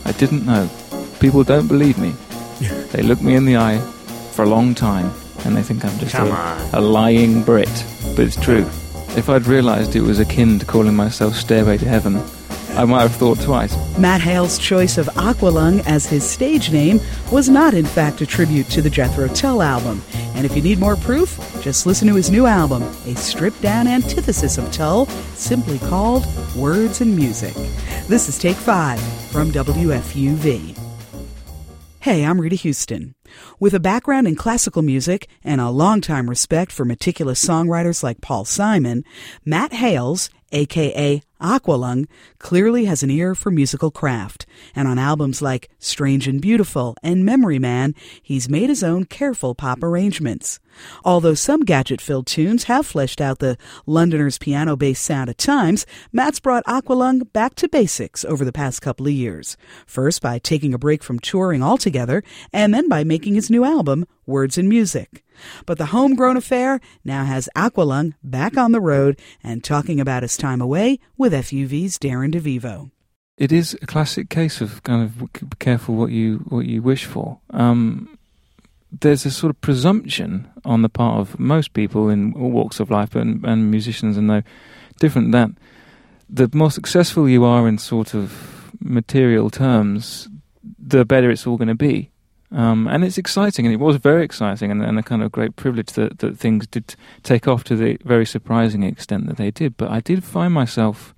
I didn't know. People don't believe me. They look me in the eye for a long time, and they think I'm just a lying Brit. But it's true. If I'd realised it was akin to calling myself Stairway to Heaven, I might have thought twice. Matt Hale's choice of Aqualung as his stage name was not, in fact, a tribute to the Jethro Tull album. And if you need more proof, just listen to his new album, a stripped-down antithesis of Tull, simply called Words and Music. This is Take 5 from WFUV. Hey, I'm Rita Houston. With a background in classical music and a longtime respect for meticulous songwriters like Paul Simon, Matt Hales, a.k.a. Aqualung, clearly has an ear for musical craft, and on albums like Strange and Beautiful and Memory Man, he's made his own careful pop arrangements. Although some gadget-filled tunes have fleshed out the Londoner's piano-based sound at times, Matt's brought Aqualung back to basics over the past couple of years. First by taking a break from touring altogether, and then by making his new album, Words and Music. But the homegrown affair now has Aqualung back on the road and talking about his time away with FUV's Darren DeVivo. It is a classic case of kind of be careful what you wish for. There's a sort of presumption on the part of most people in all walks of life and musicians, and they're different, that the more successful you are in sort of material terms, the better it's all going to be. And it's exciting, and it was very exciting, and a kind of great privilege that things did take off to the very surprising extent that they did. But I did find myself,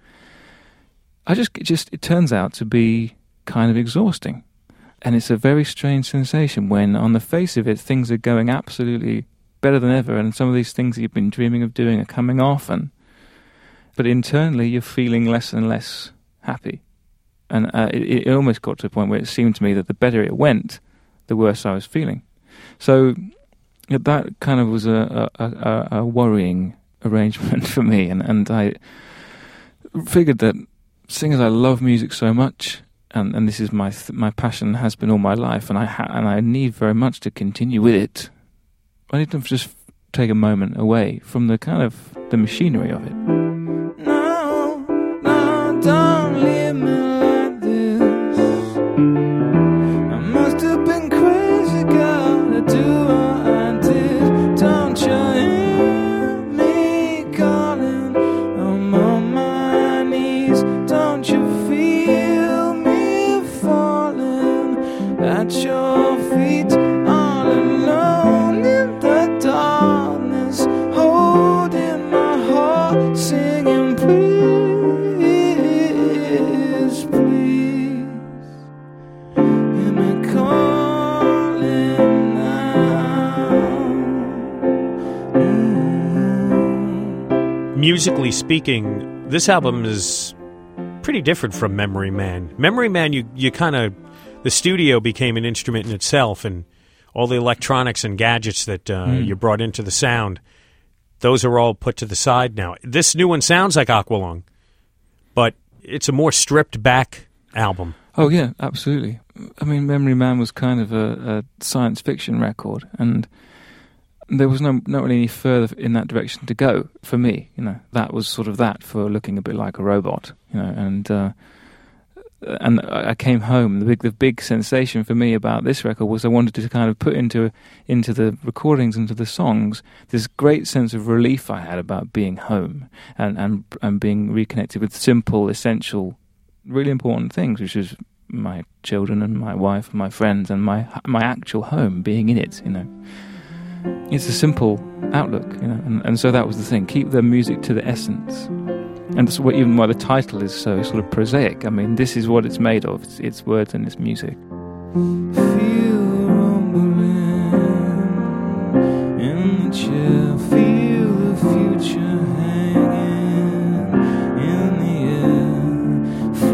it turns out to be kind of exhausting. And it's a very strange sensation when, on the face of it, things are going absolutely better than ever, and some of these things that you've been dreaming of doing are coming off, but internally you're feeling less and less happy. And it almost got to a point where it seemed to me that the better it went, the worse I was feeling. So that kind of was a worrying arrangement for me, and I figured that seeing as I love music so much, and this is my passion, has been all my life, and I need very much to continue with it, I need to just take a moment away from the kind of the machinery of it. No, don't leave me like this. I must have been crazy, girl, to do what I did. Don't you hear me calling? I'm on my knees. Don't you feel me falling at your feet, all alone in the darkness, holding my heart, singing please, please, hear me calling now. Musically speaking, this album is pretty different from Memory Man. Memory Man, you kind of, the studio became an instrument in itself, and all the electronics and gadgets that you brought into the sound, those are all put to the side now. This new one sounds like Aqualung, but it's a more stripped back album. Oh yeah, absolutely. I mean, Memory Man was kind of a science fiction record, and there was not really any further in that direction to go for me. That was sort of that for looking a bit like a robot. And I came home. The big sensation for me about this record was I wanted to kind of put into the recordings, into the songs, this great sense of relief I had about being home and being reconnected with simple, essential, really important things, which is my children and my wife and my friends and my actual home, being in it. It's a simple outlook, and so that was the thing. Keep the music to the essence. And that's even why the title is so sort of prosaic. I mean, this is what it's made of. It's words and it's music. Feel rumbling in the chair. Feel the future hanging in the air.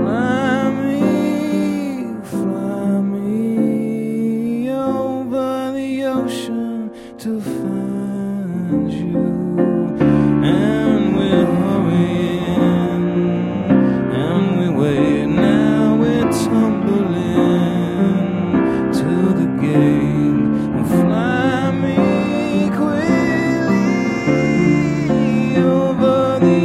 Fly me over the ocean to find you. And we're hurrying. Now we're tumbling to the gate. Fly me quickly over the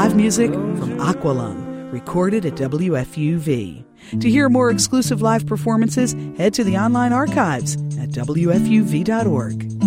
live music from Aqualung, recorded at WFUV. To hear more exclusive live performances, head to the online archives at WFUV.org.